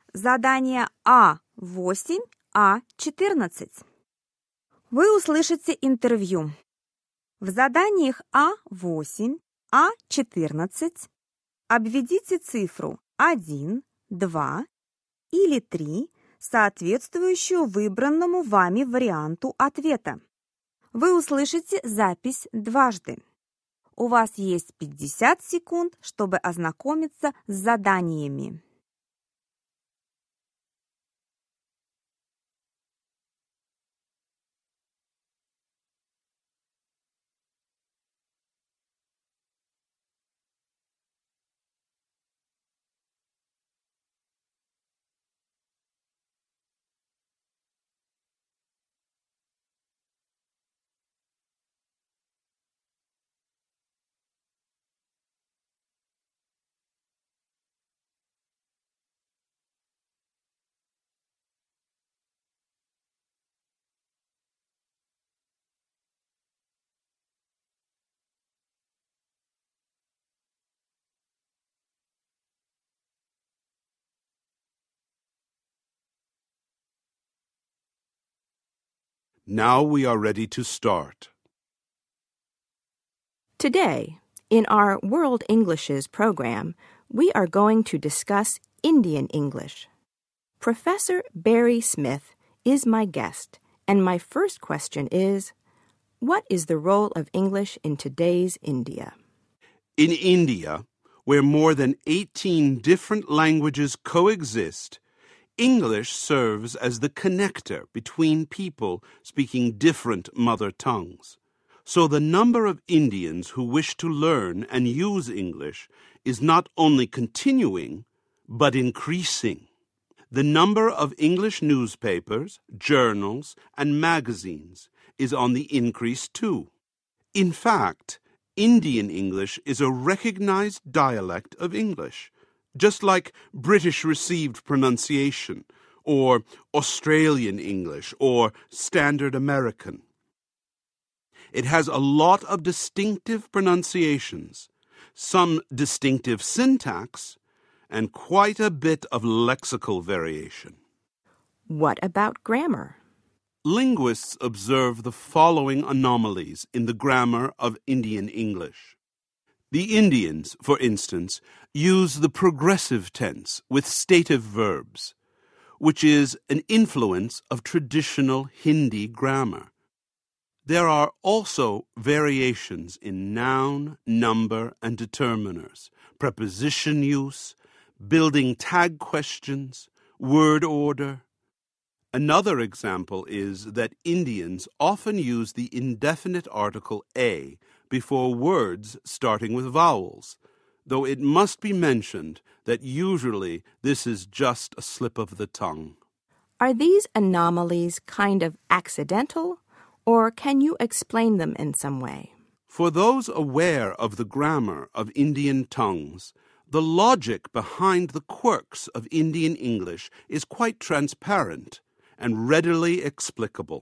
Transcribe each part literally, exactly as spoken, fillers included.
Задание А восемь, А четырнадцать. Вы услышите интервью. В заданиях А восемь, А четырнадцать обведите цифру один, два или три, соответствующую выбранному вами варианту ответа. Вы услышите запись дважды. У вас есть пятьдесят секунд, чтобы ознакомиться с заданиями. Now we are ready to start. Today, in our World Englishes program, we are going to discuss Indian English. Professor Barry Smith is my guest, and my first question is, what is the role of English in today's India? In India, where more than eighteen different languages coexist, English serves as the connector between people speaking different mother tongues. So the number of Indians who wish to learn and use English is not only continuing, but increasing. The number of English newspapers, journals, and magazines is on the increase too. In fact, Indian English is a recognized dialect of English, just like British received pronunciation, or Australian English, or Standard American. It has a lot of distinctive pronunciations, some distinctive syntax, and quite a bit of lexical variation. What about grammar? Linguists observe the following anomalies in the grammar of Indian English. The Indians, for instance, use the progressive tense with stative verbs, which is an influence of traditional Hindi grammar. There are also variations in noun, number, and determiners, preposition use, building tag questions, word order. Another example is that Indians often use the indefinite article a before words starting with vowels, though it must be mentioned that usually this is just a slip of the tongue. Are these anomalies kind of accidental, or can you explain them in some way? For those aware of the grammar of Indian tongues, the logic behind the quirks of Indian English is quite transparent and readily explicable.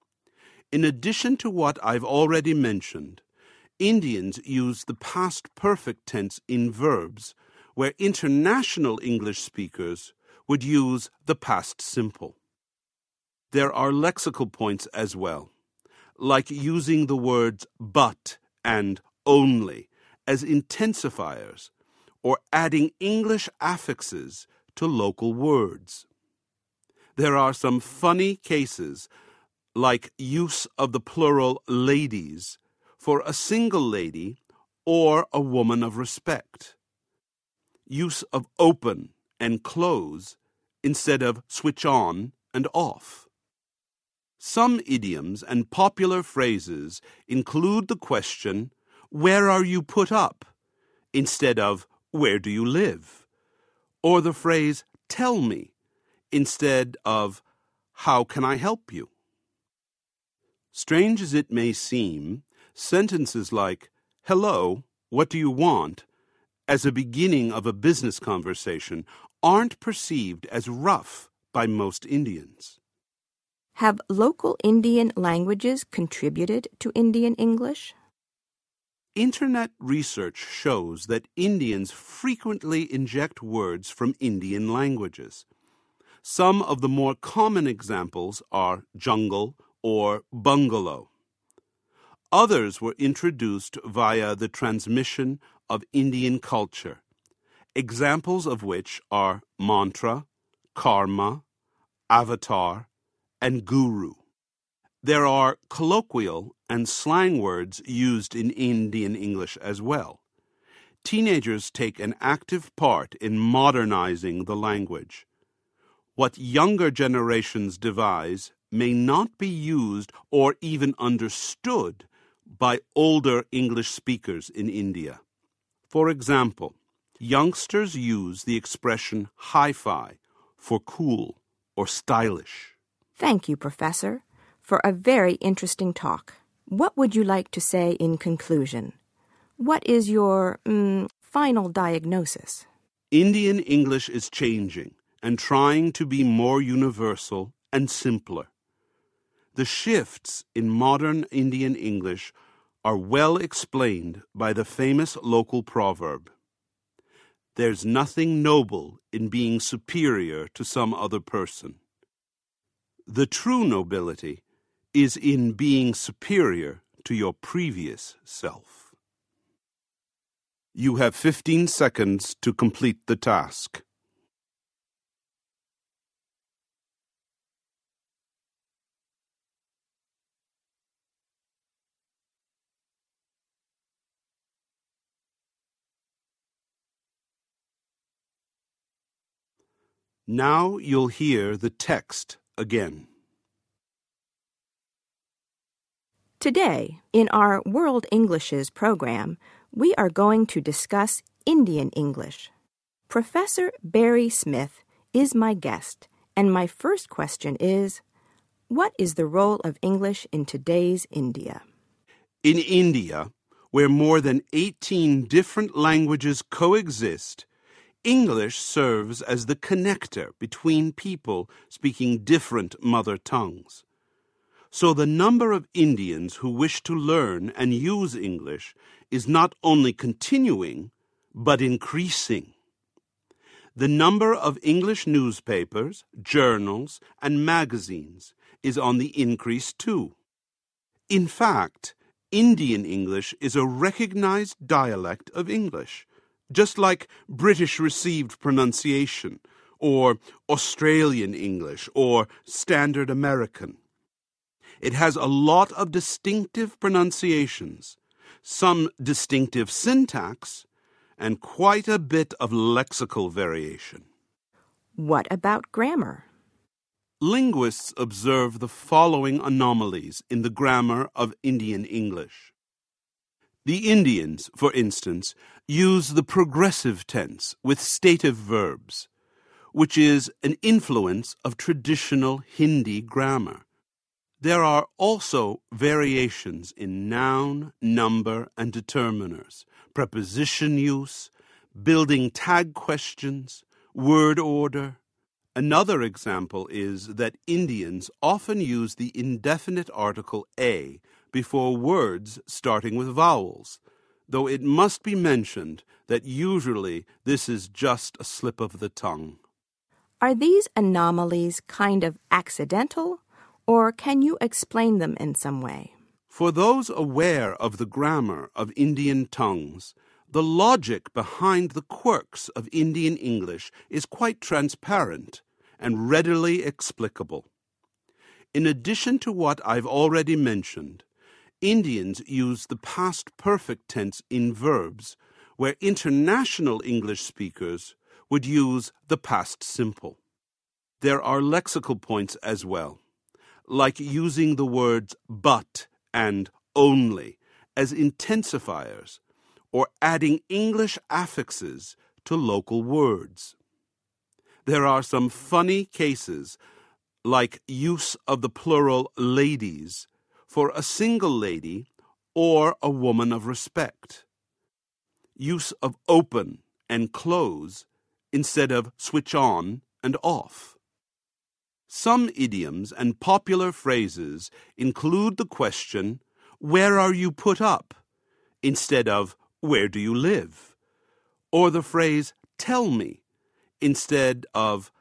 In addition to what I've already mentioned, Indians use the past perfect tense in verbs, where international English speakers would use the past simple. There are lexical points as well, like using the words but and only as intensifiers, or adding English affixes to local words. There are some funny cases, like use of the plural ladies for a single lady or a woman of respect. Use of open and close instead of switch on and off. Some idioms and popular phrases include the question, where are you put up? Instead of, where do you live? Or the phrase, tell me, instead of, how can I help you? Strange as it may seem, sentences like, hello, what do you want, as a beginning of a business conversation aren't perceived as rough by most Indians. Have local Indian languages contributed to Indian English? Internet research shows that Indians frequently inject words from Indian languages. Some of the more common examples are jungle or bungalow. Others were introduced via the transmission of Indian culture, examples of which are mantra, karma, avatar, and guru. There are colloquial and slang words used in Indian English as well. Teenagers take an active part in modernizing the language. What younger generations devise may not be used or even understood by older English speakers in India. For example, youngsters use the expression hi-fi for cool or stylish. Thank you, Professor, for a very interesting talk. What would you like to say in conclusion? What is your mm, final diagnosis? Indian English is changing and trying to be more universal and simpler. The shifts in modern Indian English are well explained by the famous local proverb, "There's nothing noble in being superior to some other person." The true nobility is in being superior to your previous self. You have fifteen seconds to complete the task. Now you'll hear the text again. Today, in our World Englishes program, we are going to discuss Indian English. Professor Barry Smith is my guest, and my first question is, what is the role of English in today's India? In India, where more than eighteen different languages coexist, English serves as the connector between people speaking different mother tongues. So the number of Indians who wish to learn and use English is not only continuing, but increasing. The number of English newspapers, journals, and magazines is on the increase too. In fact, Indian English is a recognized dialect of English, just like British received pronunciation, or Australian English, or Standard American. It has a lot of distinctive pronunciations, some distinctive syntax, and quite a bit of lexical variation. What about grammar? Linguists observe the following anomalies in the grammar of Indian English. The Indians, for instance, use the progressive tense with stative verbs, which is an influence of traditional Hindi grammar. There are also variations in noun, number, and determiners, preposition use, building tag questions, word order. Another example is that Indians often use the indefinite article a before words starting with vowels, though it must be mentioned that usually this is just a slip of the tongue. Are these anomalies kind of accidental, or can you explain them in some way? For those aware of the grammar of Indian tongues, the logic behind the quirks of Indian English is quite transparent and readily explicable. In addition to what I've already mentioned, Indians use the past perfect tense in verbs where international English speakers would use the past simple. There are lexical points as well, like using the words but and only as intensifiers or adding English affixes to local words. There are some funny cases, like use of the plural ladies for a single lady or a woman of respect. Use of open and close instead of switch on and off. Some idioms and popular phrases include the question, "Where are you put up?" instead of "Where do you live?" or the phrase "Tell me" instead of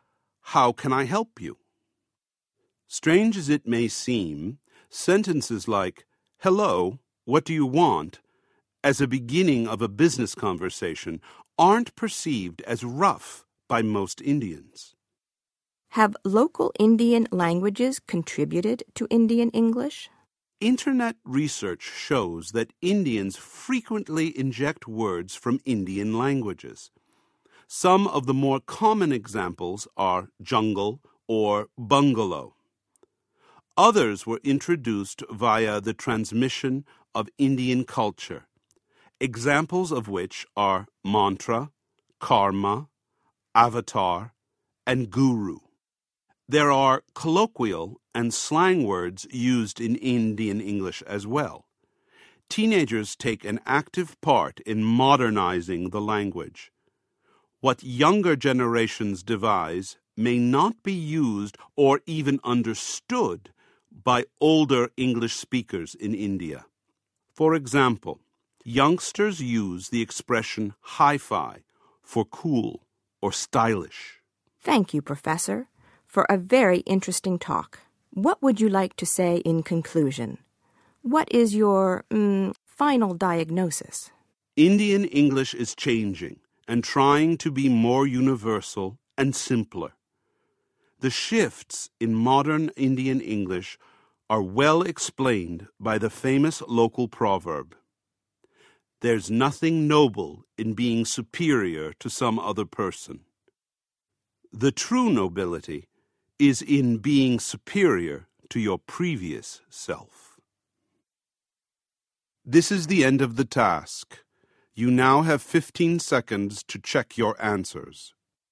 how can I help you? Strange as it may seem, sentences like, hello, what do you want, as a beginning of a business conversation aren't perceived as rough by most Indians. Have local Indian languages contributed to Indian English? Internet research shows that Indians frequently inject words from Indian languages. Some of the more common examples are jungle or bungalow. Others were introduced via the transmission of Indian culture, examples of which are mantra, karma, avatar, and guru. There are colloquial and slang words used in Indian English as well. Teenagers take an active part in modernizing the language. What younger generations devise may not be used or even understood by older English speakers in India. For example, youngsters use the expression hi-fi for cool or stylish. Thank you, Professor, for a very interesting talk. What would you like to say in conclusion? What is your mm, final diagnosis? Indian English is changing and trying to be more universal and simpler. The shifts in modern Indian English are well explained by the famous local proverb, "There's nothing noble in being superior to some other person. The true nobility is in being superior to your previous self." This is the end of the task. You now have fifteen seconds to check your answers.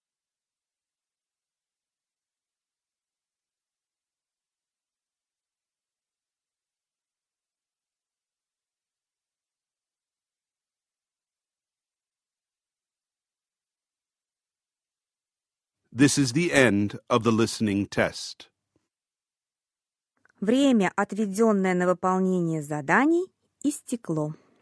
This is the end of the listening test. Время, отведенное на выполнение заданий, истекло.